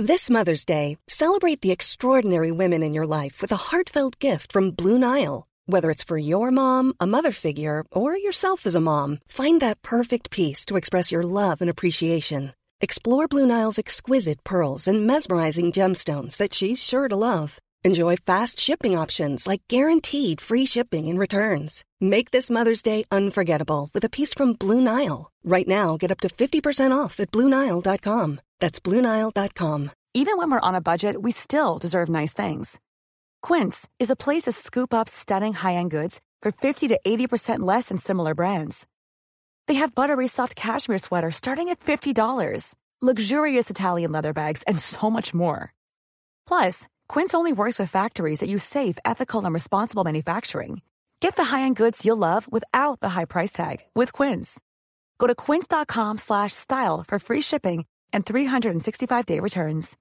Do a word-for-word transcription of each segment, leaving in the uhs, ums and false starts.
This Mother's Day, celebrate the extraordinary women in your life with a heartfelt gift from Blue Nile. Whether it's for your mom, a mother figure, or yourself as a mom, find that perfect piece to express your love and appreciation. Explore Blue Nile's exquisite pearls and mesmerizing gemstones that she's sure to love. Enjoy fast shipping options like guaranteed free shipping and returns. Make this Mother's Day unforgettable with a piece from Blue Nile. Right now, get up to fifty percent off at Blue Nile dot com. That's Blue Nile dot com. Even when we're on a budget, we still deserve nice things. Quince is a place to scoop up stunning high-end goods for fifty to eighty percent less than similar brands. They have buttery soft cashmere sweaters starting at fifty dollars, luxurious Italian leather bags, and so much more. Plus, Quince only works with factories that use safe, ethical, and responsible manufacturing. Get the high-end goods you'll love without the high price tag with Quince. Go to quince.com slash style for free shipping and three sixty-five day returns.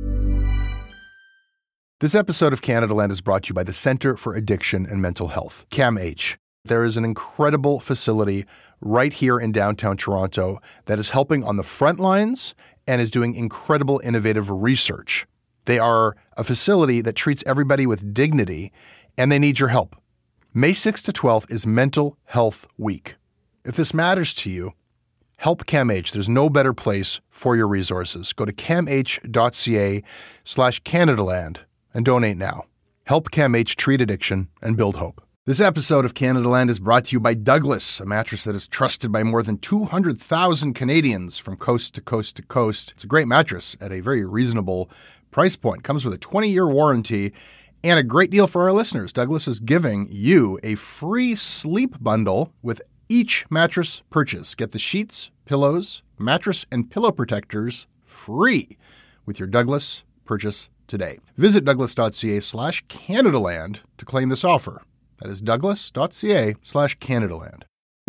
This episode of Canada Land is brought to you by the Centre for Addiction and Mental Health, CAMH. There is an incredible facility right here in downtown Toronto that is helping on the front lines and is doing incredible innovative research. They are a facility that treats everybody with dignity, and they need your help. May sixth to twelfth is Mental Health Week. If this matters to you, help CAMH. There's no better place for your resources. Go to camh.ca slash Canadaland and donate now. Help CAMH treat addiction and build hope. This episode of Canada Land is brought to you by Douglas, a mattress that is trusted by more than two hundred thousand Canadians from coast to coast to coast. It's a great mattress at a very reasonable price point. Comes with a twenty-year warranty and a great deal for our listeners. Douglas is giving you a free sleep bundle with each mattress purchase. Get the sheets, pillows, mattress, and pillow protectors free with your Douglas purchase today. Visit douglas.ca slash Canadaland to claim this offer. That is douglas.ca slash Canadaland.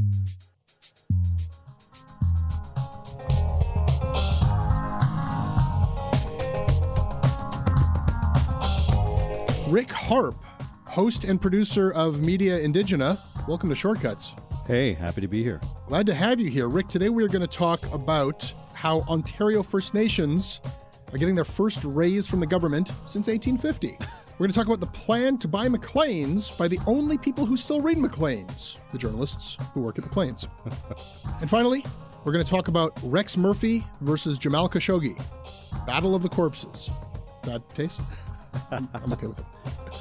Rick Harp, host and producer of Media Indigena. Welcome to Shortcuts. Hey, happy to be here. Glad to have you here. Rick, today we are going to talk about how Ontario First Nations are getting their first raise from the government since eighteen fifty. We're going to talk about the plan to buy Maclean's by the only people who still read Maclean's, the journalists who work at Maclean's. And finally, we're going to talk about Rex Murphy versus Jamal Khashoggi. Battle of the Corpses. Bad taste? I'm, I'm okay with it.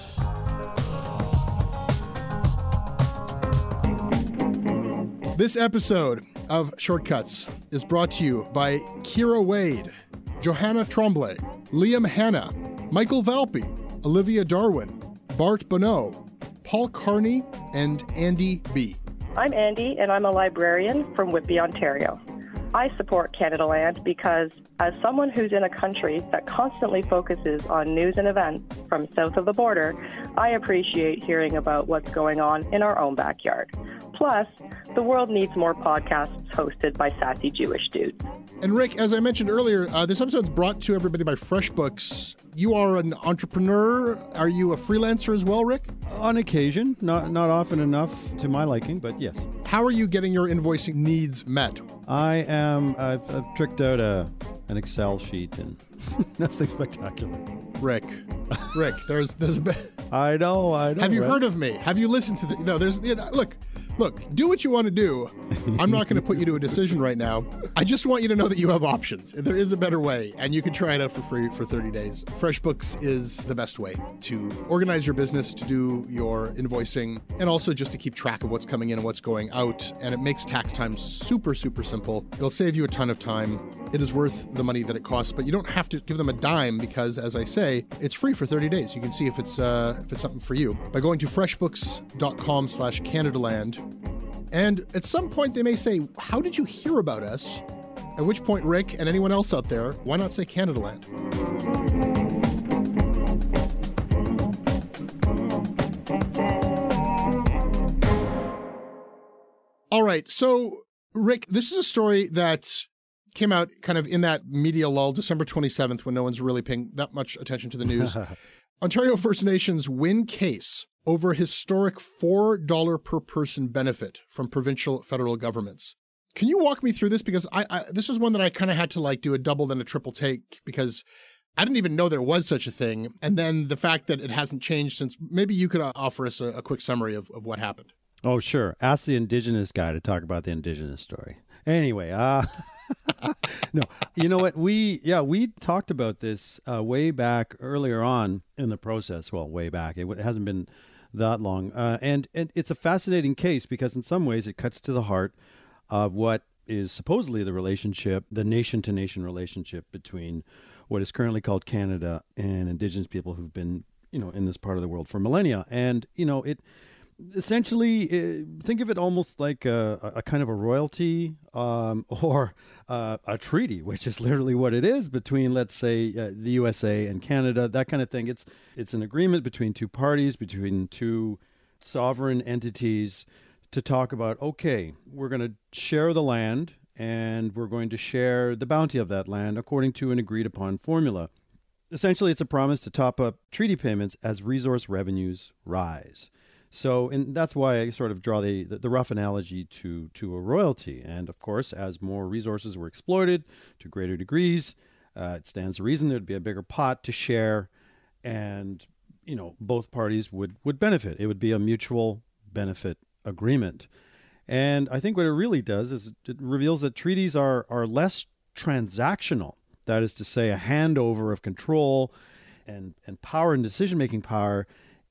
This episode of Shortcuts is brought to you by Kira Wade, Johanna Tremblay, Liam Hanna, Michael Valpy, Olivia Darwin, Bart Bonneau, Paul Carney, and Andy B. I'm Andy, and I'm a librarian from Whitby, Ontario. I support Canada Land because, as someone who's in a country that constantly focuses on news and events from south of the border, I appreciate hearing about what's going on in our own backyard. Plus, the world needs more podcasts hosted by sassy Jewish dudes. And Rick, as I mentioned earlier, uh, this episode is brought to everybody by FreshBooks. You are an entrepreneur. Are you a freelancer as well, Rick? On occasion, not not often enough to my liking, but yes. How are you getting your invoicing needs met? I am, I've, I've tricked out a an Excel sheet and nothing spectacular. Rick, Rick, there's there's a bit. I know, I know. Have you right? heard of me? Have you listened to the, no, there's, you know, look, look, do what you want to do. I'm not going to put you to a decision right now. I just want you to know that you have options. There is a better way, and you can try it out for free for thirty days. FreshBooks is the best way to organize your business, to do your invoicing, and also just to keep track of what's coming in and what's going out. And it makes tax time super, super simple. It'll save you a ton of time. It is worth the money that it costs, but you don't have to give them a dime because, as I say, it's free for thirty days. You can see if it's uh, if it's something for you by going to freshbooks.com slash Canadaland. And at some point they may say, how did you hear about us? At which point, Rick and anyone else out there, why not say Canadaland? All right. So, Rick, this is a story that came out kind of in that media lull, December twenty-seventh, when no one's really paying that much attention to the news. Ontario First Nations win case over historic four dollars per person benefit from provincial federal governments. Can you walk me through this? Because I, I this is one that I kind of had to like do a double then a triple take because I didn't even know there was such a thing. And then the fact that it hasn't changed since, maybe you could uh, offer us a, a quick summary of, of what happened. Oh, sure. Ask the Indigenous guy to talk about the Indigenous story. Anyway, uh, no, you know what? We, yeah, we talked about this uh, way back earlier on in the process. Well, way back. It, it hasn't been that long. Uh, and, and it's a fascinating case because in some ways it cuts to the heart of what is supposedly the relationship, the nation-to-nation relationship between what is currently called Canada and Indigenous people who've been, you know, in this part of the world for millennia. And, you know, it essentially, uh, think of it almost like a, a kind of a royalty um, or uh, a treaty, which is literally what it is between, let's say, uh, the U S A and Canada, that kind of thing. It's it's an agreement between two parties, between two sovereign entities to talk about, okay, we're going to share the land and we're going to share the bounty of that land according to an agreed upon formula. Essentially, it's a promise to top up treaty payments as resource revenues rise. So, and that's why I sort of draw the, the, the rough analogy to, to a royalty. And of course, as more resources were exploited to greater degrees, uh, it stands to reason there'd be a bigger pot to share and, you know, both parties would, would benefit. It would be a mutual benefit agreement. And I think what it really does is it reveals that treaties are, are less transactional. That is to say, a handover of control and, and power and decision-making power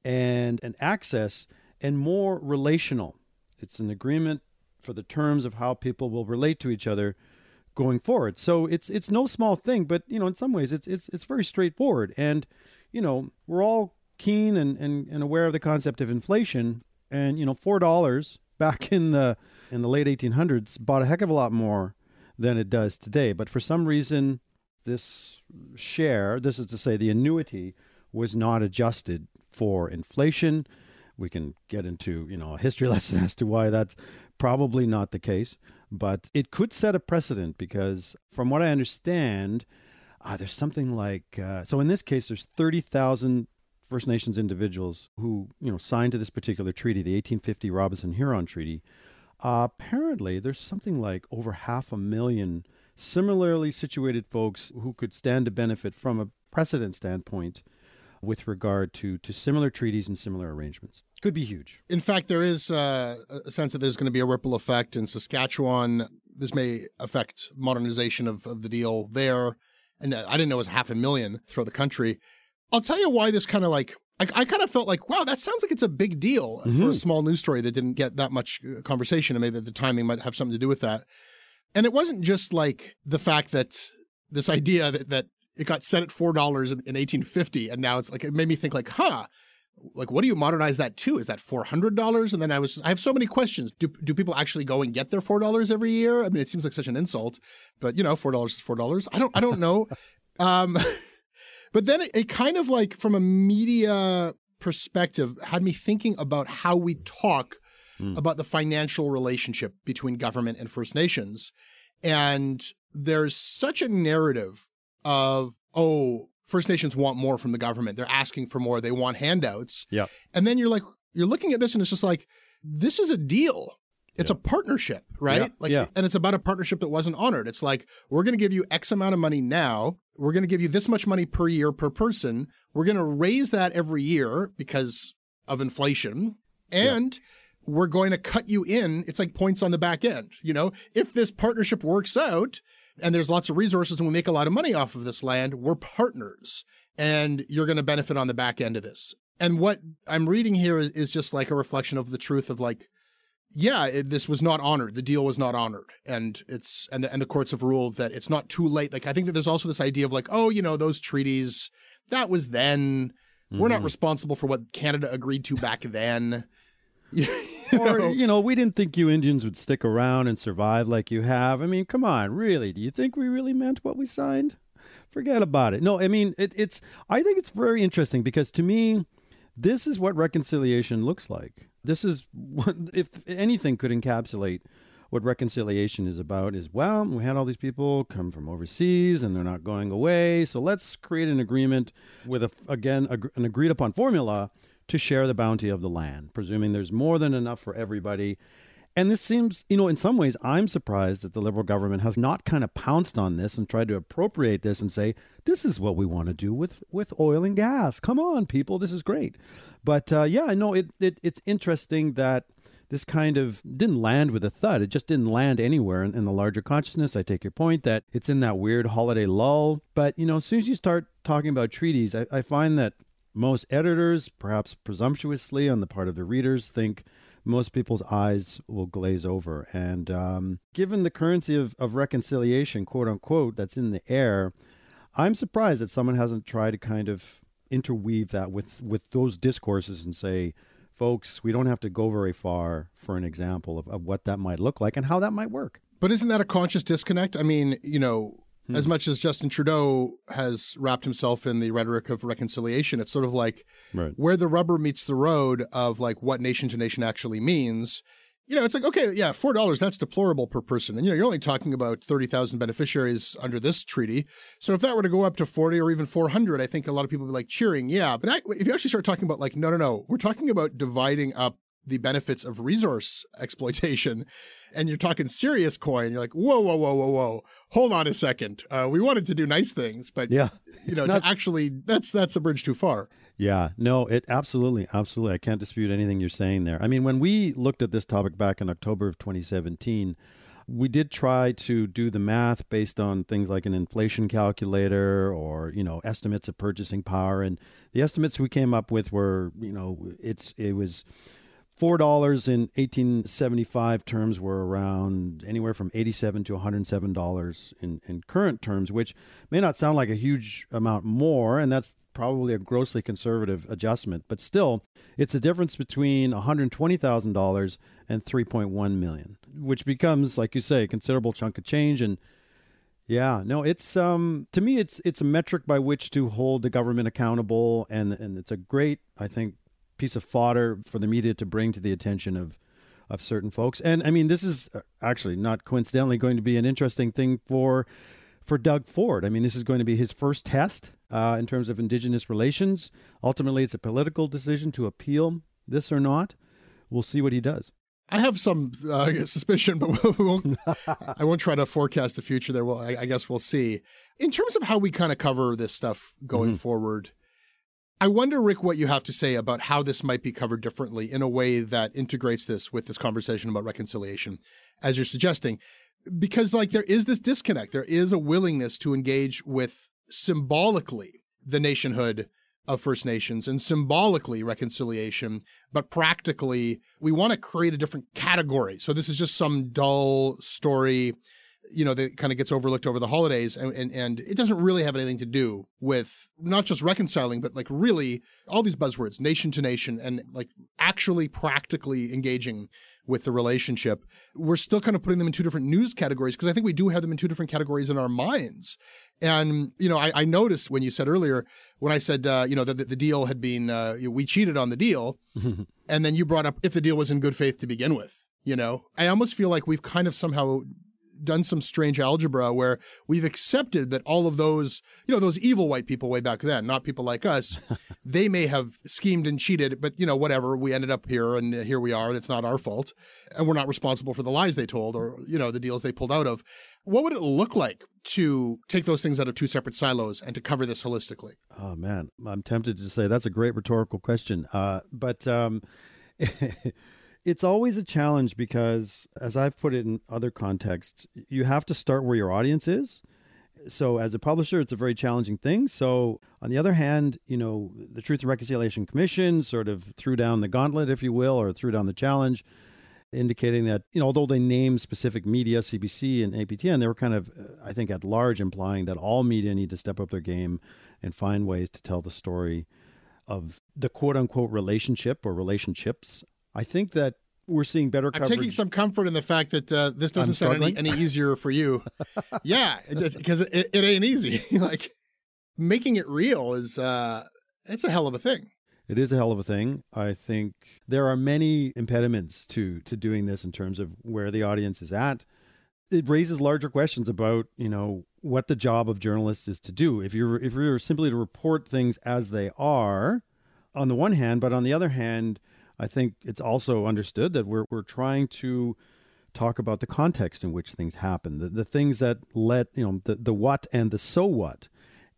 and an access, and more relational. It's an agreement for the terms of how people will relate to each other going forward. So it's it's no small thing, but you know, in some ways it's it's it's very straightforward. And you know, we're all keen and, and, and aware of the concept of inflation. And you know, four dollars back in the in the late eighteen hundreds bought a heck of a lot more than it does today. But for some reason, this share, this is to say the annuity, was not adjusted for inflation. We can get into, you know, a history lesson as to why that's probably not the case, but it could set a precedent because from what I understand, uh, there's something like, uh, so in this case, there's thirty thousand First Nations individuals who, you know, signed to this particular treaty, the eighteen fifty Robinson-Huron Treaty. Uh, apparently, there's something like over half a million similarly situated folks who could stand to benefit from a precedent standpoint with regard to, to similar treaties and similar arrangements. Could be huge. In fact, there is uh, a sense that there's going to be a ripple effect in Saskatchewan. This may affect modernization of, of the deal there. And I didn't know it was half a million throughout the country. I'll tell you why this kind of like, I, I kind of felt like, wow, that sounds like it's a big deal mm-hmm. for a small news story that didn't get that much conversation. And maybe the timing might have something to do with that. And it wasn't just like the fact that this idea that, that it got set at four dollars in, in eighteen fifty, and now it's like, it made me think like, huh, like, what do you modernize that to? Is that four hundred dollars? And then I was, just, I have so many questions. Do do people actually go and get their four dollars every year? I mean, it seems like such an insult, but you know, four dollars is four dollars. I don't, I don't know. um, but then it, it kind of like, from a media perspective, had me thinking about how we talk mm. about the financial relationship between government and First Nations. And there's such a narrative of, oh, First Nations want more from the government. They're asking for more. They want handouts. Yeah. And then you're like, you're looking at this and it's just like, this is a deal. It's yeah. a partnership, right? Yeah. Like, yeah. And it's about a partnership that wasn't honored. It's like, we're going to give you X amount of money now. We're going to give you this much money per year per person. We're going to raise that every year because of inflation. And yeah. we're going to cut you in. It's like points on the back end. You know, if this partnership works out, and there's lots of resources and we make a lot of money off of this land, we're partners and you're going to benefit on the back end of this. And what I'm reading here is, is just like a reflection of the truth of like, yeah, it, this was not honored. The deal was not honored. And it's, and the, and the courts have ruled that it's not too late. Like, I think that there's also this idea of like, oh, you know, those treaties, that was then, mm-hmm. we're not responsible for what Canada agreed to back then. You or, know? you know, we didn't think you Indians would stick around and survive like you have. I mean, come on, really? Do you think we really meant what we signed? Forget about it. No, I mean, it, it's, I think it's very interesting because to me, this is what reconciliation looks like. This is what, if anything could encapsulate what reconciliation is about is, well, we had all these people come from overseas and they're not going away. So let's create an agreement with, a, again, a, an agreed upon formula to share the bounty of the land, presuming there's more than enough for everybody. And this seems, you know, in some ways, I'm surprised that the Liberal government has not kind of pounced on this and tried to appropriate this and say, this is what we want to do with, with oil and gas. Come on, people, this is great. But uh, yeah, I know it, it, it's interesting that this kind of didn't land with a thud. It just didn't land anywhere in, in the larger consciousness. I take your point that it's in that weird holiday lull. But, you know, as soon as you start talking about treaties, I, I find that most editors, perhaps presumptuously on the part of the readers, think most people's eyes will glaze over. And um, given the currency of, of reconciliation, quote unquote, that's in the air, I'm surprised that someone hasn't tried to kind of interweave that with, with those discourses and say, folks, we don't have to go very far for an example of, of what that might look like and how that might work. But isn't that a conscious disconnect? I mean, you know, hmm. as much as Justin Trudeau has wrapped himself in the rhetoric of reconciliation, it's sort of like right. where the rubber meets the road of like what nation to nation actually means. You know, it's like, okay, yeah, four dollars, that's deplorable per person. And, you know, you're only talking about thirty thousand beneficiaries under this treaty. So if that were to go up to forty or even four hundred, I think a lot of people would be like cheering. Yeah. But I, if you actually start talking about like, no, no, no, we're talking about dividing up the benefits of resource exploitation, and you're talking serious coin, you're like, whoa, whoa, whoa, whoa, whoa, hold on a second. Uh, we wanted to do nice things, but yeah, you know, Not- to actually, that's that's a bridge too far. Yeah, no, it absolutely, absolutely. I can't dispute anything you're saying there. I mean, when we looked at this topic back in October of twenty seventeen, we did try to do the math based on things like an inflation calculator or, you know, estimates of purchasing power. And the estimates we came up with were, you know, it's it was four dollars in eighteen seventy-five terms were around anywhere from eighty-seven to one hundred seven dollars in, in current terms, which may not sound like a huge amount more, and that's probably a grossly conservative adjustment. But still, it's a difference between one hundred twenty thousand dollars and three point one million dollars, which becomes, like you say, a considerable chunk of change. And yeah, no, it's um to me, it's it's a metric by which to hold the government accountable, and and it's a great, I think, piece of fodder for the media to bring to the attention of of certain folks. And I mean, this is actually not coincidentally going to be an interesting thing for for Doug Ford. I mean, this is going to be his first test uh, in terms of Indigenous relations. Ultimately, it's a political decision to appeal this or not. We'll see what he does. I have some uh, suspicion, but we won't, I won't try to forecast the future there. Well, I, I guess we'll see. In terms of how we kind of cover this stuff going mm-hmm. forward, I wonder, Rick, what you have to say about how this might be covered differently in a way that integrates this with this conversation about reconciliation, as you're suggesting. Because, like, there is this disconnect. There is a willingness to engage with symbolically the nationhood of First Nations and symbolically reconciliation, but practically we want to create a different category. So this is just some dull story, you know, that kind of gets overlooked over the holidays, and, and and it doesn't really have anything to do with not just reconciling, but like really all these buzzwords, nation to nation, and like actually practically engaging with the relationship. We're still kind of putting them in two different news categories because I think we do have them in two different categories in our minds. And, you know, I, I noticed when you said earlier, when I said, uh, you know, that the, the deal had been, uh, we cheated on the deal, and then you brought up if the deal was in good faith to begin with, you know, I almost feel like we've kind of somehow done some strange algebra where we've accepted that all of those, you know, those evil white people way back then, not people like us, they may have schemed and cheated, but, you know, whatever, we ended up here and here we are and it's not our fault. And we're not responsible for the lies they told or, you know, the deals they pulled out of. What would it look like to take those things out of two separate silos and to cover this holistically? Oh, man, I'm tempted to say that's a great rhetorical question. Uh, but um it's always a challenge because, as I've put it in other contexts, you have to start where your audience is. So as a publisher, it's a very challenging thing. So on the other hand, you know, the Truth and Reconciliation Commission sort of threw down the gauntlet, if you will, or threw down the challenge, indicating that, you know, although they named specific media, C B C and A P T N, they were kind of, I think, at large implying that all media need to step up their game and find ways to tell the story of the quote-unquote relationship or relationships. I think that we're seeing better coverage. I'm taking some comfort in the fact that uh, this doesn't sound any, any easier for you. Yeah, because it, it, it ain't easy. Like, making it real is, uh, it's a hell of a thing. It is a hell of a thing. I think there are many impediments to to doing this in terms of where the audience is at. It raises larger questions about, you know, what the job of journalists is to do. If you're if you're simply to report things as they are, on the one hand, but on the other hand, I think it's also understood that we're we're trying to talk about the context in which things happen, the, the things that let, you know, the, the what and the so what.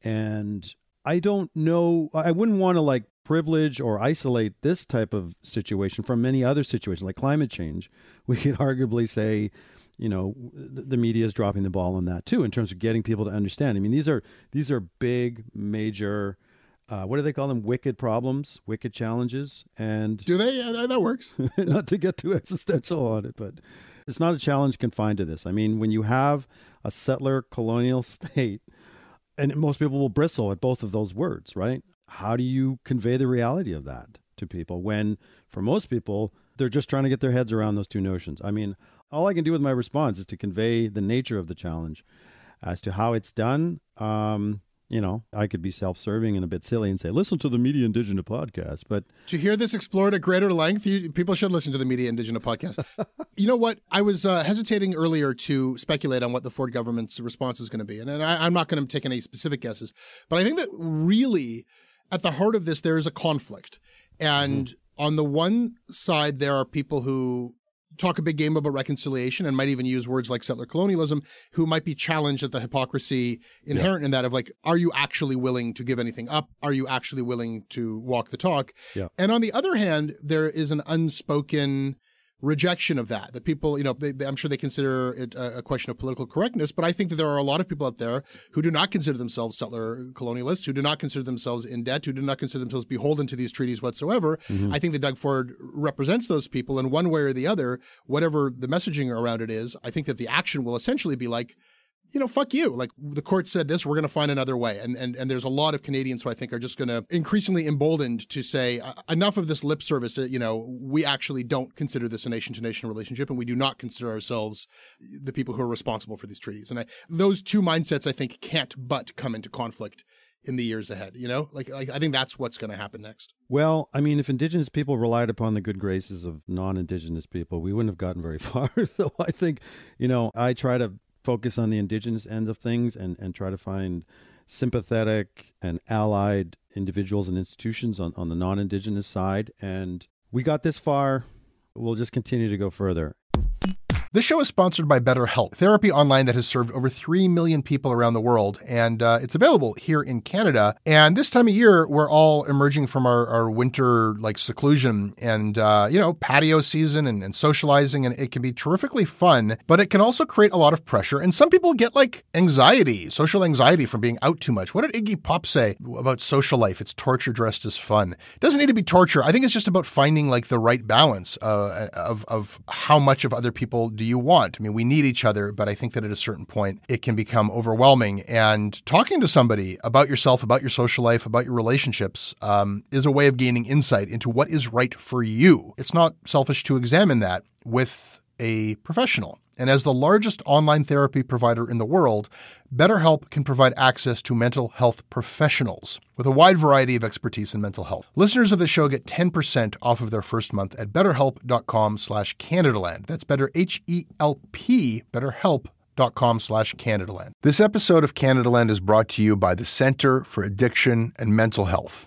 And I don't know, I wouldn't want to like privilege or isolate this type of situation from many other situations like climate change. We could arguably say, you know, the, the media is dropping the ball on that too, in terms of getting people to understand. I mean, these are, these are big, major, Uh, what do they call them? Wicked problems, wicked challenges. And do they? Uh, that works. Not to get too existential on it, but it's not a challenge confined to this. I mean, when you have a settler colonial state, and most people will bristle at both of those words, right? How do you convey the reality of that to people when, for most people, they're just trying to get their heads around those two notions? I mean, all I can do with my response is to convey the nature of the challenge. As to how it's done, um, you know, I could be self-serving and a bit silly and say, listen to the Media Indigena podcast. But to hear this explored at greater length, you, people should listen to the Media Indigena podcast. You know what? I was uh, hesitating earlier to speculate on what the Ford government's response is going to be. And, and I, I'm not going to take any specific guesses. But I think that really at the heart of this, there is a conflict. And mm-hmm. on the one side, there are people who talk a big game about reconciliation and might even use words like settler colonialism, who might be challenged at the hypocrisy inherent yeah. in that of like, are you actually willing to give anything up? Are you actually willing to walk the talk? Yeah. And on the other hand, there is an unspoken rejection of that, that people, you know, they, they, I'm sure they consider it a, a question of political correctness, but I think that there are a lot of people out there who do not consider themselves settler colonialists, who do not consider themselves in debt, who do not consider themselves beholden to these treaties whatsoever. Mm-hmm. I think that Doug Ford represents those people, and one way or the other, whatever the messaging around it is, I think that the action will essentially be like, you know, fuck you. Like, the court said this, we're going to find another way. And and and there's a lot of Canadians who I think are just going to increasingly emboldened to say, enough of this lip service. You know, we actually don't consider this a nation-to-nation relationship, and we do not consider ourselves the people who are responsible for these treaties. And I, those two mindsets, I think, can't but come into conflict in the years ahead. You know, like, like I think that's what's going to happen next. Well, I mean, if Indigenous people relied upon the good graces of non-Indigenous people, we wouldn't have gotten very far. So I think, you know, I try to focus on the Indigenous end of things and, and try to find sympathetic and allied individuals and institutions on, on the non-Indigenous side. And we got this far. We'll just continue to go further. This show is sponsored by BetterHelp, therapy online that has served over three million people around the world, and uh, it's available here in Canada. And this time of year, we're all emerging from our, our winter like seclusion and, uh, you know, patio season and, and socializing, and it can be terrifically fun, but it can also create a lot of pressure. And some people get like anxiety, social anxiety from being out too much. What did Iggy Pop say about social life? It's torture dressed as fun. It doesn't need to be torture. I think it's just about finding like the right balance uh, of, of how much of other people do you want. I mean, we need each other, but I think that at a certain point, it can become overwhelming. And talking to somebody about yourself, about your social life, about your relationships um, is a way of gaining insight into what is right for you. It's not selfish to examine that with a professional. And as the largest online therapy provider in the world, BetterHelp can provide access to mental health professionals with a wide variety of expertise in mental health. Listeners of the show get ten percent off of their first month at betterhelp.com slash Canadaland. That's better, H E L P, betterhelp.com slash Canadaland. This episode of Canadaland is brought to you by the Center for Addiction and Mental Health,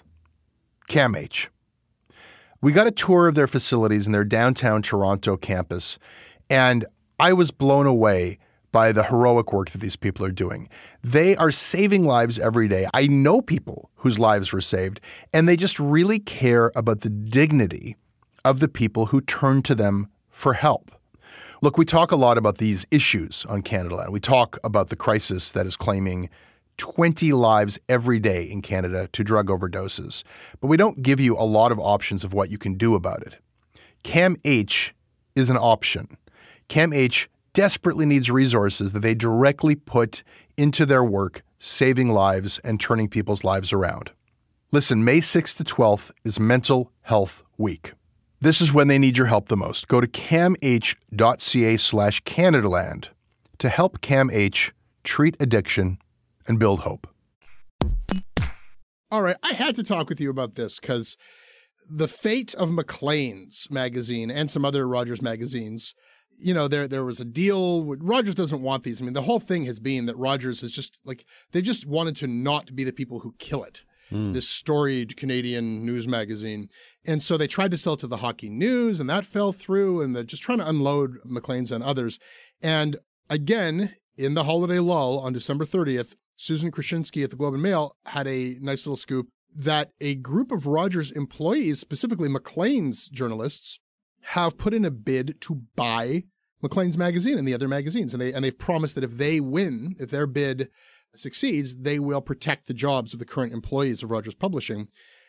CAMH. We got a tour of their facilities in their downtown Toronto campus, and I was blown away by the heroic work that these people are doing. They are saving lives every day. I know people whose lives were saved, and they just really care about the dignity of the people who turn to them for help. Look, we talk a lot about these issues on Canadaland. We talk about the crisis that is claiming twenty lives every day in Canada to drug overdoses, but we don't give you a lot of options of what you can do about it. CAMH is an option. CAMH desperately needs resources that they directly put into their work, saving lives and turning people's lives around. Listen, May sixth to twelfth is Mental Health Week. This is when they need your help the most. Go to camh.ca slash Canadaland to help CAMH treat addiction and build hope. All right, I had to talk with you about this because the fate of Maclean's magazine and some other Rogers magazines, you know, there there was a deal. Rogers doesn't want these. I mean, the whole thing has been that Rogers is just like, they just wanted to not be the people who kill it. mm. this storied Canadian news magazine. And so they tried to sell it to the Hockey News, and that fell through, and they're just trying to unload Maclean's on others. And again, in the holiday lull on December thirtieth, Susan Krasinski at the Globe and Mail had a nice little scoop that a group of Rogers employees, specifically Maclean's journalists, have put in a bid to buy Maclean's magazine and the other magazines. And, they, and they've promised that if they win, if their bid succeeds, they will protect the jobs of the current employees of Rogers Publishing.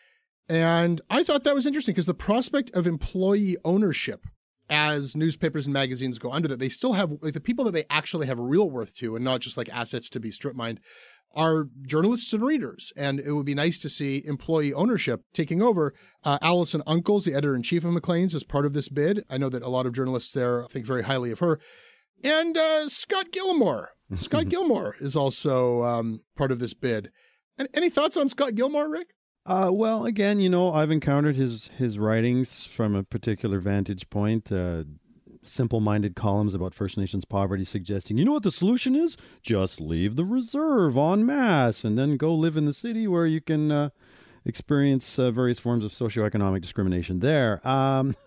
And I thought that was interesting because the prospect of employee ownership as newspapers and magazines go under that, they still have, like, the people that they actually have real worth to and not just like assets to be strip mined are journalists and readers. And it would be nice to see employee ownership taking over. Uh, Alison Uncles, the editor-in-chief of Maclean's, is part of this bid. I know that a lot of journalists there think very highly of her. And uh, Scott Gilmore. Scott Gilmore is also um, part of this bid. And any thoughts on Scott Gilmore, Rick? Uh, well, again, you know, I've encountered his, his writings from a particular vantage point. Uh, simple-minded columns about First Nations poverty suggesting, you know what the solution is? Just leave the reserve en masse and then go live in the city where you can uh, experience uh, various forms of socioeconomic discrimination there. Um,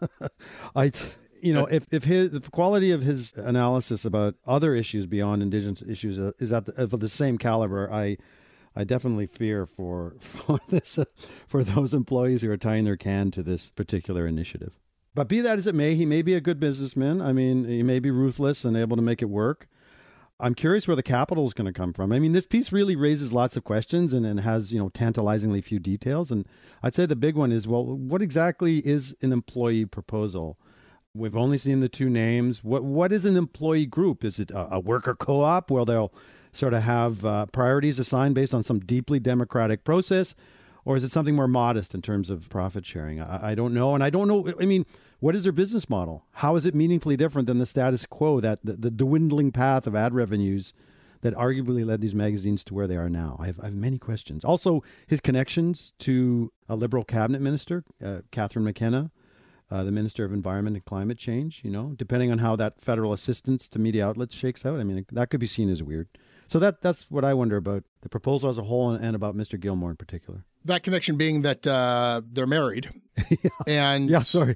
I, you know, if, if his, if the quality of his analysis about other issues beyond Indigenous issues is at the, of the same caliber, I I definitely fear for for this uh, for those employees who are tying their can to this particular initiative. But be that as it may, he may be a good businessman. I mean, he may be ruthless and able to make it work. I'm curious where the capital is going to come from. I mean, this piece really raises lots of questions and, and has, you know, tantalizingly few details. And I'd say the big one is, well, what exactly is an employee proposal? We've only seen the two names. What What is an employee group? Is it a, a worker co-op where they'll sort of have uh, priorities assigned based on some deeply democratic process? Or is it something more modest in terms of profit sharing? I, I don't know. And I don't know. I mean, what is their business model? How is it meaningfully different than the status quo, that the, the dwindling path of ad revenues that arguably led these magazines to where they are now? I have, I have many questions. Also, his connections to a Liberal cabinet minister, uh, Catherine McKenna, uh, the Minister of Environment and Climate Change, you know, depending on how that federal assistance to media outlets shakes out. I mean, that could be seen as weird. So that that's what I wonder about the proposal as a whole and, and about Mister Gilmore in particular. That connection being that uh, they're married. yeah. And yeah, sorry.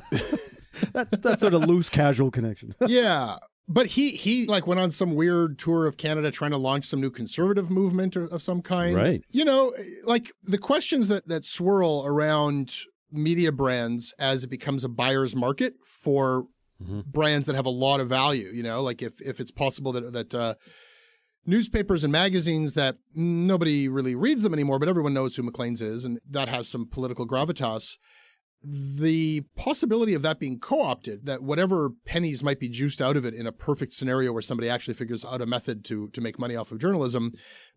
that, that sort of loose, casual connection. yeah. But he, he like went on some weird tour of Canada trying to launch some new conservative movement or, of some kind. Right. You know, like the questions that, that swirl around media brands as it becomes a buyer's market for mm-hmm. brands that have a lot of value, you know, like if, if it's possible that, that, uh, newspapers and magazines that nobody really reads them anymore, but everyone knows who Maclean's is, and that has some political gravitas. The possibility of that being co-opted, that whatever pennies might be juiced out of it in a perfect scenario where somebody actually figures out a method to to make money off of journalism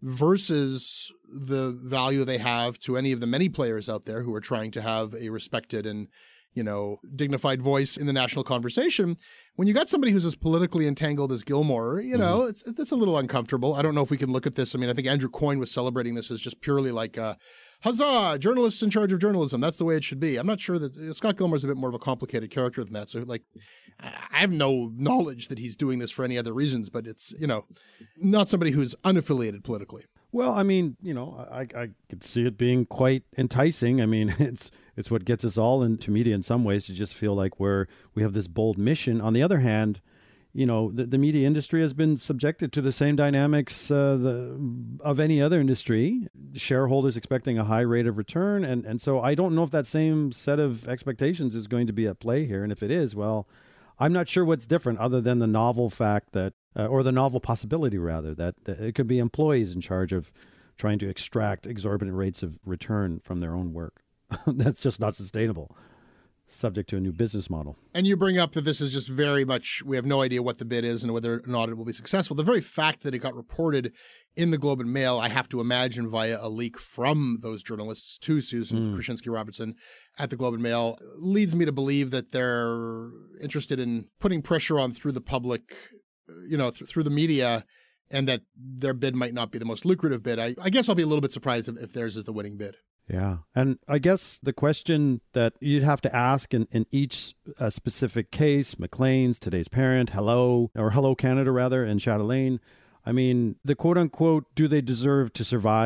versus the value they have to any of the many players out there who are trying to have a respected and, you know, dignified voice in the national conversation. When you got somebody who's as politically entangled as Gilmore, you know, mm-hmm. it's it's a little uncomfortable. I don't know if we can look at this. I mean, I think Andrew Coyne was celebrating this as just purely like, uh, huzzah, journalists in charge of journalism. That's the way it should be. I'm not sure that uh, Scott Gilmore's a bit more of a complicated character than that. So, like, I have no knowledge that he's doing this for any other reasons, but it's, you know, not somebody who's unaffiliated politically. Well, I mean, you know, I, I could see it being quite enticing. I mean, it's it's what gets us all into media in some ways to just feel like we're we have this bold mission. On the other hand, you know, the, the media industry has been subjected to the same dynamics uh, the, of any other industry. Shareholders expecting a high rate of return, and and so I don't know if that same set of expectations is going to be at play here. And if it is, well, I'm not sure what's different other than the novel fact that. Uh, or the novel possibility, rather, that, that it could be employees in charge of trying to extract exorbitant rates of return from their own work. That's just not sustainable, subject to a new business model. And you bring up that this is just very much, we have no idea what the bid is and whether or not it will be successful. The very fact that it got reported in the Globe and Mail, I have to imagine via a leak from those journalists to Susan mm. Krasinski-Robertson at the Globe and Mail, leads me to believe that they're interested in putting pressure on through the public, you know, th- through the media, and that their bid might not be the most lucrative bid. I, I guess I'll be a little bit surprised if, if theirs is the winning bid. Yeah. And I guess the question that you'd have to ask in, in each uh, specific case, Maclean's, Today's Parent, Hello, or Hello Canada, rather, and Chatelaine, I mean, the quote unquote, do they deserve to survive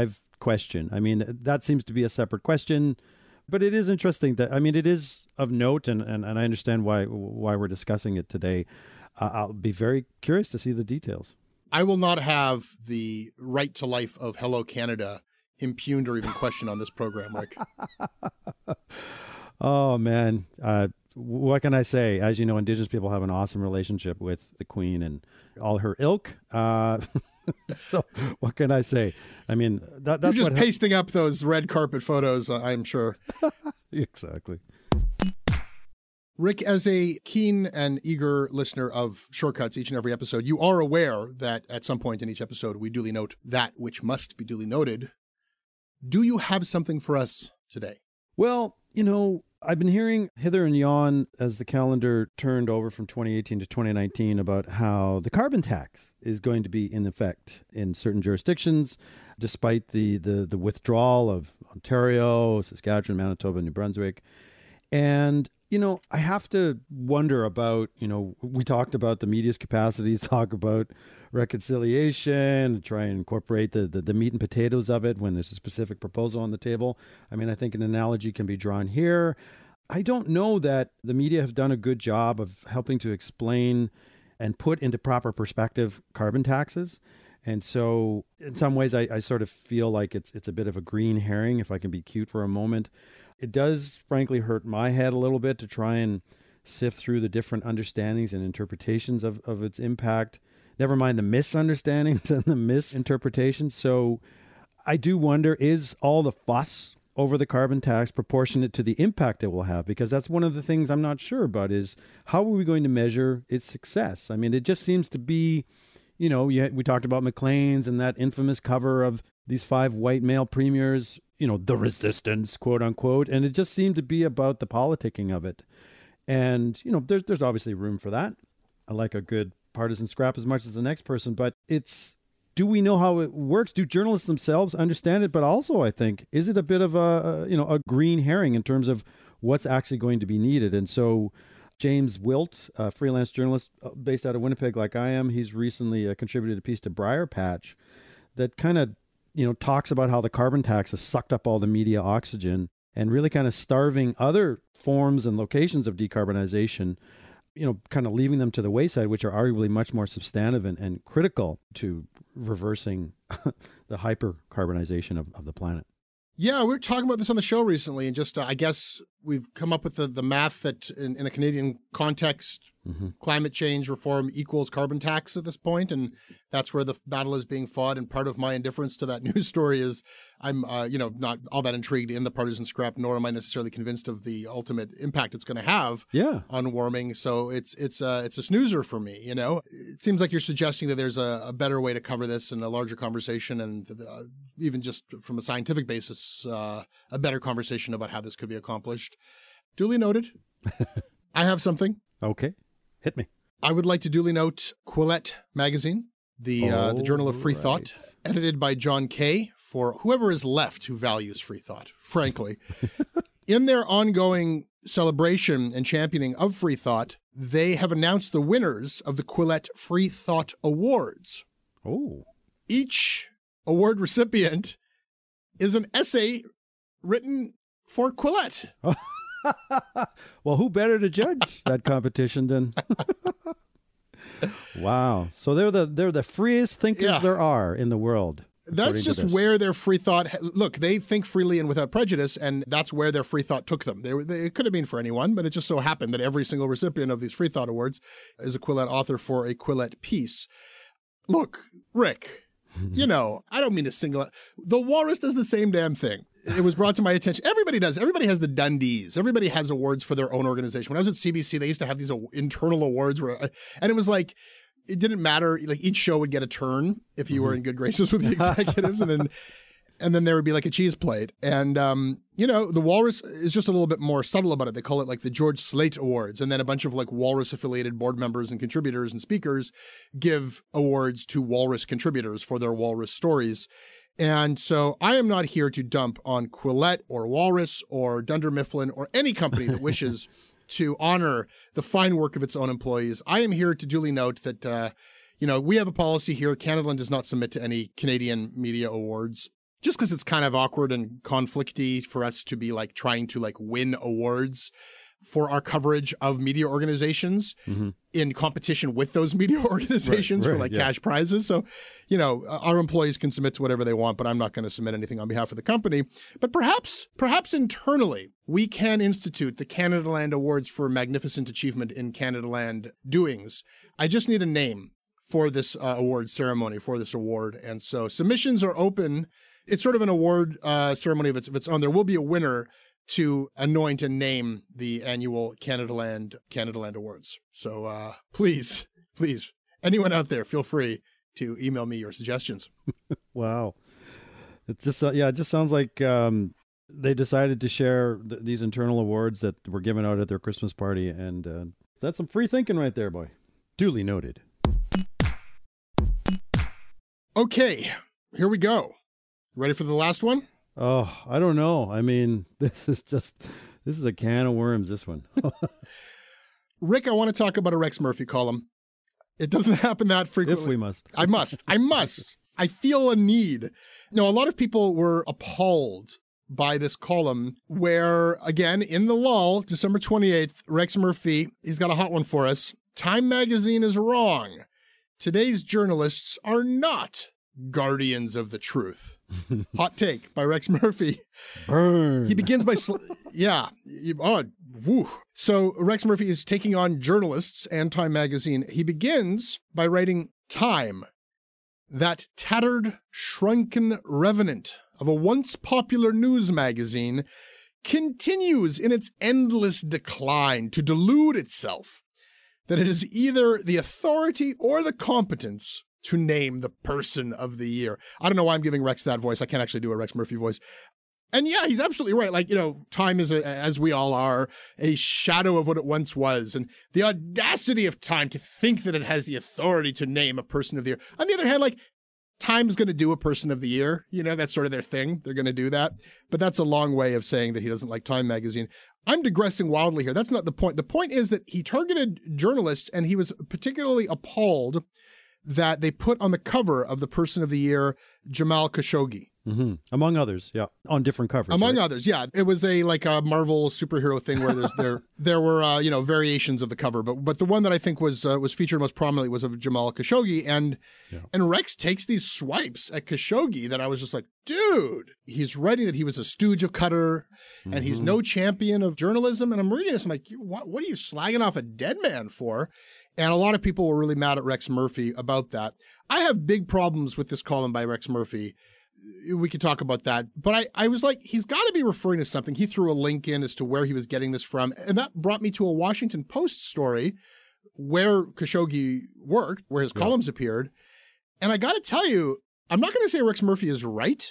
question. I mean, that seems to be a separate question, but it is interesting that, I mean, it is of note, and, and, and I understand why why we're discussing it today. Uh, I'll be very curious to see the details. I will not have the right to life of Hello Canada impugned or even questioned on this program, Rick. Oh, man. Uh, what can I say? As you know, Indigenous people have an awesome relationship with the Queen and all her ilk. Uh, so what can I say? I mean, that, that's You're just what pasting up those red carpet photos, I'm sure. Exactly. Rick, as a keen and eager listener of Shortcuts each and every episode, you are aware that at some point in each episode, we duly note that which must be duly noted. Do you have something for us today? Well, you know, I've been hearing hither and yon as the calendar turned over from twenty eighteen to twenty nineteen about how the carbon tax is going to be in effect in certain jurisdictions, despite the, the, the withdrawal of Ontario, Saskatchewan, Manitoba, New Brunswick. And, you know, I have to wonder about, you know, we talked about the media's capacity to talk about reconciliation, try and incorporate the, the, the meat and potatoes of it when there's a specific proposal on the table. I mean, I think an analogy can be drawn here. I don't know that the media have done a good job of helping to explain and put into proper perspective carbon taxes. And so in some ways, I, I sort of feel like it's it's a bit of a green herring, if I can be cute for a moment. It does, frankly, hurt my head a little bit to try and sift through the different understandings and interpretations of, of its impact, never mind the misunderstandings and the misinterpretations. So I do wonder, is all the fuss over the carbon tax proportionate to the impact it will have? Because that's one of the things I'm not sure about, is how are we going to measure its success? I mean, it just seems to be, you know, we talked about Maclean's and that infamous cover of these five white male premiers, you know, the resistance, quote unquote. And it just seemed to be about the politicking of it. And, you know, there's, there's obviously room for that. I like a good partisan scrap as much as the next person, but it's, do we know how it works? Do journalists themselves understand it? But also, I think, is it a bit of a, you know, a green herring in terms of what's actually going to be needed? And so James Wilt, a freelance journalist based out of Winnipeg like I am, he's recently uh, contributed a piece to Briar Patch that kind of, you know, talks about how the carbon tax has sucked up all the media oxygen and really kind of starving other forms and locations of decarbonization, you know, kind of leaving them to the wayside, which are arguably much more substantive and, and critical to reversing the hyper-carbonization of, of the planet. Yeah, we were talking about this on the show recently, and just uh, I guess we've come up with the, the math that in, in a Canadian context, mm-hmm. climate change reform equals carbon tax at this point, and that's where the battle is being fought. And part of my indifference to that news story is I'm, uh, you know, not all that intrigued in the partisan scrap, nor am I necessarily convinced of the ultimate impact it's going to have yeah. on warming. So it's it's uh, it's a snoozer for me. You know, it seems like you're suggesting that there's a, a better way to cover this in a larger conversation, and uh, even just from a scientific basis, uh, a better conversation about how this could be accomplished. Duly noted. I have something. Okay. Hit me. I would like to duly note Quillette magazine, the oh, uh, the Journal of Free right. Thought, edited by John Kay, for whoever is left who values free thought, frankly. In their ongoing celebration and championing of free thought, they have announced the winners of the Quillette Free Thought Awards. Oh. Each award recipient is an essay written for Quillette. Well, who better to judge that competition than? Wow! So they're the they're the freest thinkers yeah. there are in the world. That's just where their free thought. Look, they think freely and without prejudice, and that's where their free thought took them. They, were, they, it could have been for anyone, but it just so happened that every single recipient of these free thought awards is a Quillette author for a Quillette piece. Look, Rick. You know, I don't mean to single out. The Walrus does the same damn thing. It was brought to my attention. Everybody does. Everybody has the Dundies. Everybody has awards for their own organization. When I was at C B C, they used to have these internal awards where, and it was like, it didn't matter. Like each show would get a turn if you mm-hmm. were in good graces with the executives, and then and then there would be like a cheese plate. And um, you know, the Walrus is just a little bit more subtle about it. They call it like the George Slate Awards, and then a bunch of like Walrus affiliated board members and contributors and speakers give awards to Walrus contributors for their Walrus stories. And so I am not here to dump on Quillette or Walrus or Dunder Mifflin or any company that wishes to honor the fine work of its own employees. I am here to duly note that, uh, you know, we have a policy here. Canada does not submit to any Canadian media awards. just because it's kind of awkward and conflicty for us to be like trying to like win awards for our coverage of media organizations mm-hmm. in competition with those media organizations right, right, for like yeah. cash prizes. So, you know, our employees can submit to whatever they want, but I'm not going to submit anything on behalf of the company. But perhaps, perhaps internally, we can institute the Canada Land Awards for magnificent achievement in Canada Land doings. I just need a name for this uh, award ceremony, for this award. And so submissions are open. It's sort of an award uh, ceremony of its, of its own. There will be a winner to anoint and name the annual Canada Land Canada Land Awards. So uh, please, please, anyone out there, feel free to email me your suggestions. Wow. It just, uh, yeah, it just sounds like um, they decided to share th- these internal awards that were given out at their Christmas party. And uh, that's some free thinking right there, boy. Duly noted. Okay, here we go. Ready for the last one? Oh, I don't know. I mean, this is just, this is a can of worms, this one. Rick, I want to talk about a Rex Murphy column. It doesn't happen that frequently. If we must. I must. I must. I feel a need. No, a lot of people were appalled by this column where, again, in the lull, December twenty-eighth, Rex Murphy, he's got a hot one for us. Time magazine is wrong. Today's journalists are not guardians of the truth. Hot take by Rex Murphy. Burn. He begins by, sl- yeah. Oh, woo. So Rex Murphy is taking on journalists and Time magazine. He begins by writing Time, that tattered, shrunken revenant of a once popular news magazine, continues in its endless decline to delude itself that it is either the authority or the competence to name the person of the year. I don't know why I'm giving Rex that voice. I can't actually do a Rex Murphy voice. And yeah, he's absolutely right. Like, you know, Time is, a, as we all are, a shadow of what it once was. And the audacity of Time to think that it has the authority to name a person of the year. On the other hand, like, Time's going to do a person of the year. You know, that's sort of their thing. They're going to do that. But that's a long way of saying that he doesn't like Time magazine. I'm digressing wildly here. That's not the point. The point is that he targeted journalists, and he was particularly appalled that they put on the cover of the Person of the Year, Jamal Khashoggi. Mm-hmm. Among others, yeah, on different covers. Among right? others, yeah. It was a like a Marvel superhero thing where there's there there were uh, you know variations of the cover, but but the one that I think was uh, was featured most prominently was of Jamal Khashoggi, and yeah. and Rex takes these swipes at Khashoggi that I was just like, dude, he's writing that he was a stooge of Qatar, and mm-hmm. he's no champion of journalism, and I'm reading this, I'm like, what what are you slagging off a dead man for? And a lot of people were really mad at Rex Murphy about that. I have big problems with this column by Rex Murphy. We could talk about that. But I, I was like, he's got to be referring to something. He threw a link in as to where he was getting this from. And that brought me to a Washington Post story where Khashoggi worked, where his yeah. columns appeared. And I got to tell you, I'm not going to say Rex Murphy is right,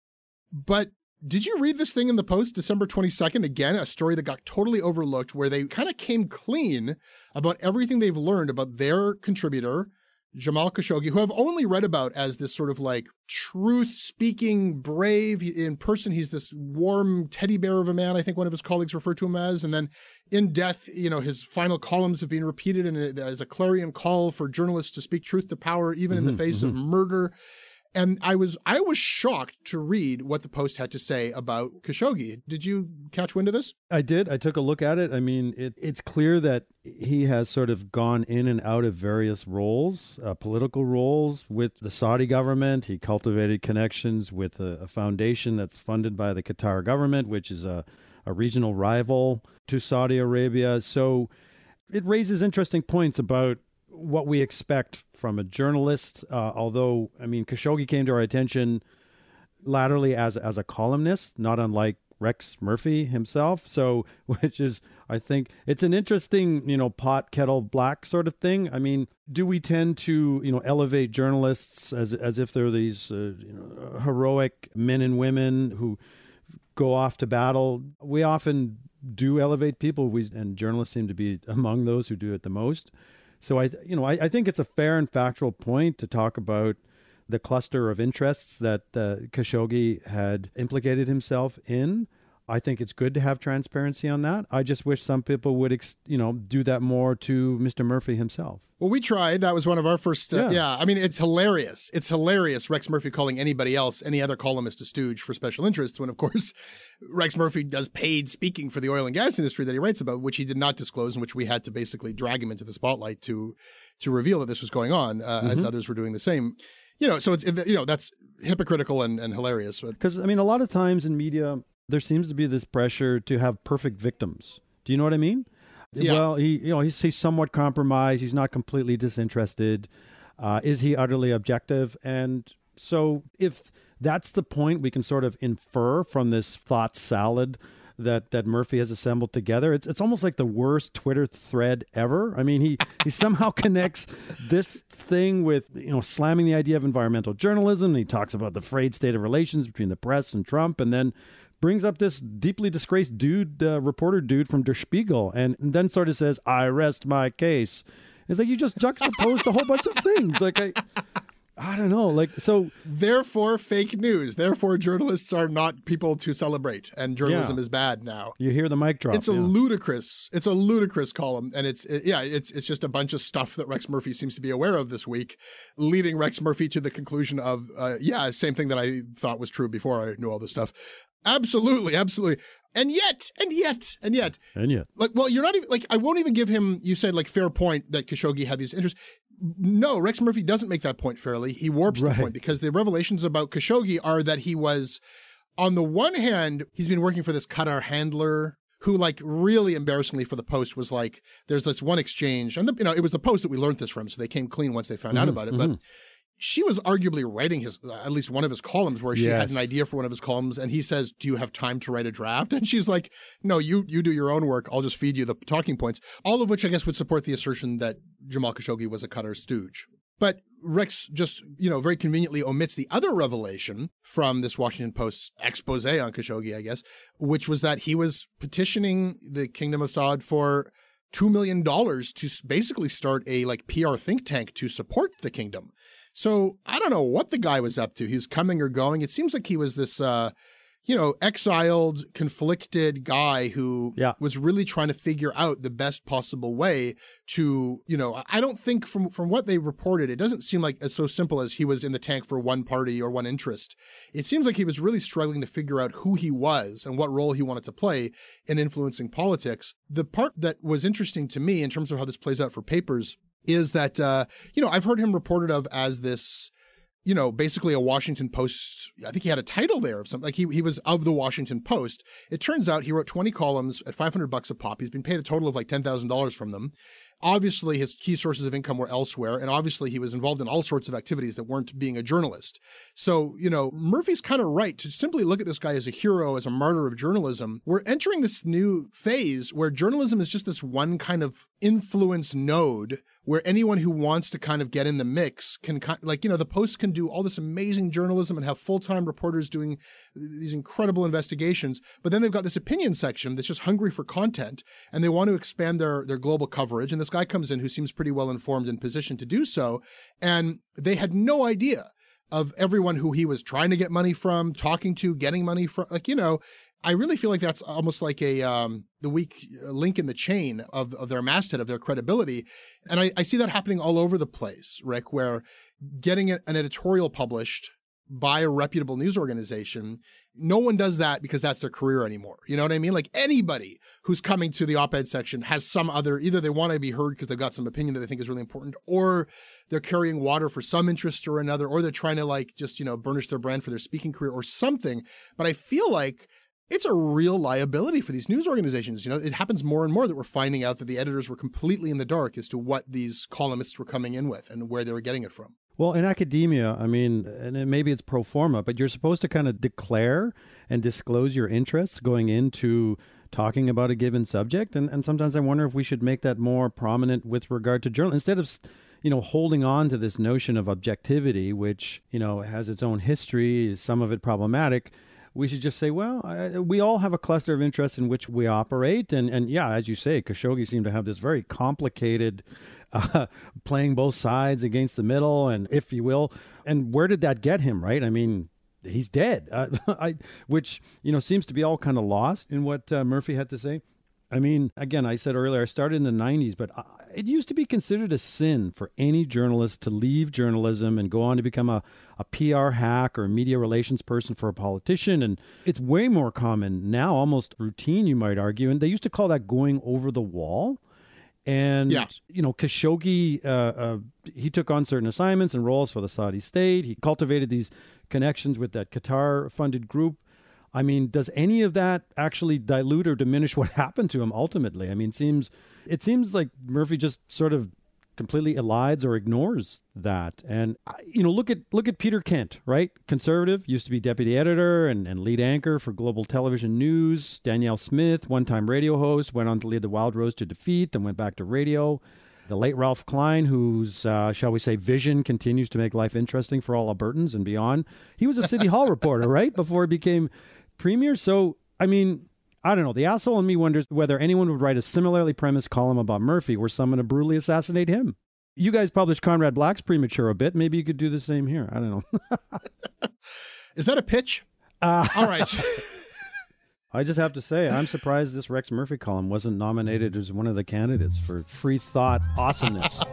but did you read this thing in the Post, December twenty-second? Again, a story that got totally overlooked where they kind of came clean about everything they've learned about their contributor, Jamal Khashoggi, who I've only read about as this sort of like truth-speaking, brave. In person, he's this warm teddy bear of a man, I think one of his colleagues referred to him as. And then in death, you know, his final columns have been repeated in a, as a clarion call for journalists to speak truth to power, even mm-hmm, in the face mm-hmm. of murder. And I was I was shocked to read what the Post had to say about Khashoggi. Did you catch wind of this? I did. I took a look at it. I mean, it, it's clear that he has sort of gone in and out of various roles, uh, political roles with the Saudi government. He cultivated connections with a, a foundation that's funded by the Qatar government, which is a, a regional rival to Saudi Arabia. So it raises interesting points about what we expect from a journalist, uh, although, I mean, Khashoggi came to our attention latterly as as a columnist, not unlike Rex Murphy himself. So, which is, I think, it's an interesting, you know, pot, kettle, black sort of thing. I mean, do we tend to, you know, elevate journalists as as if they're these, uh, you know, heroic men and women who go off to battle? We often do elevate people, we, and journalists seem to be among those who do it the most. So I, you know, I, I think it's a fair and factual point to talk about the cluster of interests that uh, Khashoggi had implicated himself in. I think it's good to have transparency on that. I just wish some people would, ex- you know, do that more to Mister Murphy himself. Well, we tried. That was one of our first. Uh, yeah. Yeah. I mean, it's hilarious. It's hilarious. Rex Murphy calling anybody else, any other columnist, a stooge for special interests, when, of course, Rex Murphy does paid speaking for the oil and gas industry that he writes about, which he did not disclose, and which we had to basically drag him into the spotlight to to reveal that this was going on, uh, mm-hmm. as others were doing the same. You know, so it's, you know, that's hypocritical and, and hilarious. Because, I mean, a lot of times in media, there seems to be this pressure to have perfect victims. Do you know what I mean? Yeah. Well, he, you know, he's, he's somewhat compromised. He's not completely disinterested. Uh, is he utterly objective? And so if that's the point we can sort of infer from this thought salad that that Murphy has assembled together, it's it's almost like the worst Twitter thread ever. I mean, he he somehow connects this thing with, you know, slamming the idea of environmental journalism. He talks about the frayed state of relations between the press and Trump, and then brings up this deeply disgraced dude, uh, reporter dude from Der Spiegel, and, and then sort of says, "I rest my case." It's like you just juxtaposed a whole bunch of things. Like I, I don't know. Like so. Therefore, fake news. Therefore, journalists are not people to celebrate, and journalism Yeah. is bad now. You hear the mic drop. It's a yeah. ludicrous. It's a ludicrous column, and it's it, yeah. It's it's just a bunch of stuff that Rex Murphy seems to be aware of this week, leading Rex Murphy to the conclusion of uh, yeah, same thing that I thought was true before I knew all this stuff. Absolutely, absolutely. And yet, and yet, and yet, and yet, like, well, you're not even like I won't even give him. You said like fair point that Khashoggi had these interests. No, Rex Murphy doesn't make that point fairly. He warps right. the point because the revelations about Khashoggi are that he was, on the one hand, he's been working for this Qatar handler who, like, really embarrassingly for the Post was like, there's this one exchange, and the, you know, it was the Post that we learned this from, so they came clean once they found mm-hmm, out about it, mm-hmm. but. She was arguably writing his, uh, at least one of his columns where she yes. had an idea for one of his columns and he says, do you have time to write a draft? And she's like, no, you you do your own work. I'll just feed you the talking points. All of which I guess would support the assertion that Jamal Khashoggi was a Qatar stooge. But Rex just, you know, very conveniently omits the other revelation from this Washington Post expose on Khashoggi, I guess, which was that he was petitioning the Kingdom of Saud for two million dollars to basically start a like P R think tank to support the kingdom. So I don't know what the guy was up to. He was coming or going. It seems like he was this, uh, you know, exiled, conflicted guy who yeah. was really trying to figure out the best possible way to, you know, I don't think from, from what they reported, it doesn't seem like it's so simple as he was in the tank for one party or one interest. It seems like he was really struggling to figure out who he was and what role he wanted to play in influencing politics. The part that was interesting to me in terms of how this plays out for papers is that, uh, you know, I've heard him reported of as this, you know, basically a Washington Post. I think he had a title there of something. Like he he was of the Washington Post. It turns out he wrote twenty columns at five hundred bucks a pop. He's been paid a total of like ten thousand dollars from them. Obviously, his key sources of income were elsewhere, and obviously he was involved in all sorts of activities that weren't being a journalist. So, you know, Murphy's kind of right to simply look at this guy as a hero, as a martyr of journalism. We're entering this new phase where journalism is just this one kind of influence node where anyone who wants to kind of get in the mix can, like, you know, the Post can do all this amazing journalism and have full-time reporters doing these incredible investigations, but then they've got this opinion section that's just hungry for content, and they want to expand their, their global coverage, and this guy comes in who seems pretty well informed and positioned to do so, and they had no idea of everyone who he was trying to get money from, talking to, getting money from. Like, you know, I really feel like that's almost like a um, the weak link in the chain of, of their masthead, of their credibility. And I, I see that happening all over the place, Rick, where getting an editorial published by a reputable news organization, no one does that because that's their career anymore. You know what I mean? Like anybody who's coming to the op-ed section has some other, either they want to be heard because they've got some opinion that they think is really important, or they're carrying water for some interest or another, or they're trying to like just, you know, burnish their brand for their speaking career or something. But I feel like it's a real liability for these news organizations. You know, it happens more and more that we're finding out that the editors were completely in the dark as to what these columnists were coming in with and where they were getting it from. Well, in academia, I mean, and maybe it's pro forma, but you're supposed to kind of declare and disclose your interests going into talking about a given subject. And, and sometimes I wonder if we should make that more prominent with regard to journal instead of, you know, holding on to this notion of objectivity, which, you know, has its own history, some of it problematic. We should just say, well, I, we all have a cluster of interests in which we operate. And, and yeah, as you say, Khashoggi seemed to have this very complicated uh, playing both sides against the middle, and if you will. And where did that get him, right? I mean, he's dead, uh, I, which, you know, seems to be all kind of lost in what uh, Murphy had to say. I mean, again, I said earlier, I started in the nineties, but I, it used to be considered a sin for any journalist to leave journalism and go on to become a, a P R hack or a media relations person for a politician. And it's way more common now, almost routine, you might argue. And they used to call that going over the wall. And, yeah. you know, Khashoggi, uh, uh, he took on certain assignments and roles for the Saudi state. He cultivated these connections with that Qatar-funded group. I mean, does any of that actually dilute or diminish what happened to him ultimately? I mean, it seems it seems like Murphy just sort of completely elides or ignores that. And, you know, look at look at Peter Kent, right? Conservative, used to be deputy editor and, and lead anchor for Global Television News. Danielle Smith, one-time radio host, went on to lead the Wild Rose to defeat, then went back to radio. The late Ralph Klein, whose, uh, shall we say, vision continues to make life interesting for all Albertans and beyond. He was a City Hall reporter, right? Before he became premier. So, I mean, I don't know. The asshole in me wonders whether anyone would write a similarly premised column about Murphy were someone to brutally assassinate him. You guys published Conrad Black's Premature a bit. Maybe you could do the same here. I don't know. Is that a pitch? Uh, All right. I just have to say, I'm surprised this Rex Murphy column wasn't nominated as one of the candidates for free thought awesomeness.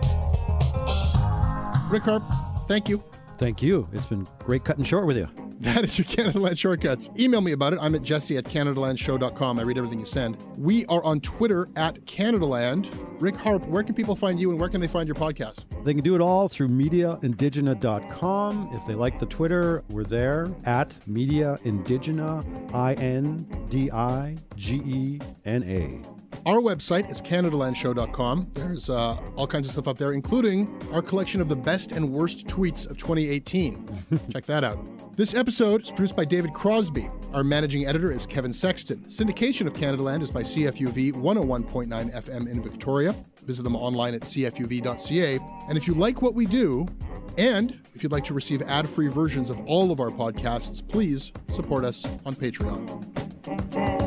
Rick Harp, thank you. Thank you. It's been great cutting short with you. That is your Canadaland Shortcuts. Email me about it. I'm at jesse at canadalandshow dot com. I read everything you send. We are on Twitter at Canadaland. Rick Harp, where can people find you and where can they find your podcast? They can do it all through media indigena dot com. If they like the Twitter, we're there at Media Indigena, I N D I G E N A. Our website is canadaland show dot com. There's uh, all kinds of stuff up there, including our collection of the best and worst tweets of twenty eighteen. Check that out. This episode is produced by David Crosby. Our managing editor is Kevin Sexton. Syndication of Canadaland is by C F U V one oh one point nine F M in Victoria. Visit them online at c f u v dot c a. And if you like what we do, and if you'd like to receive ad-free versions of all of our podcasts, please support us on Patreon.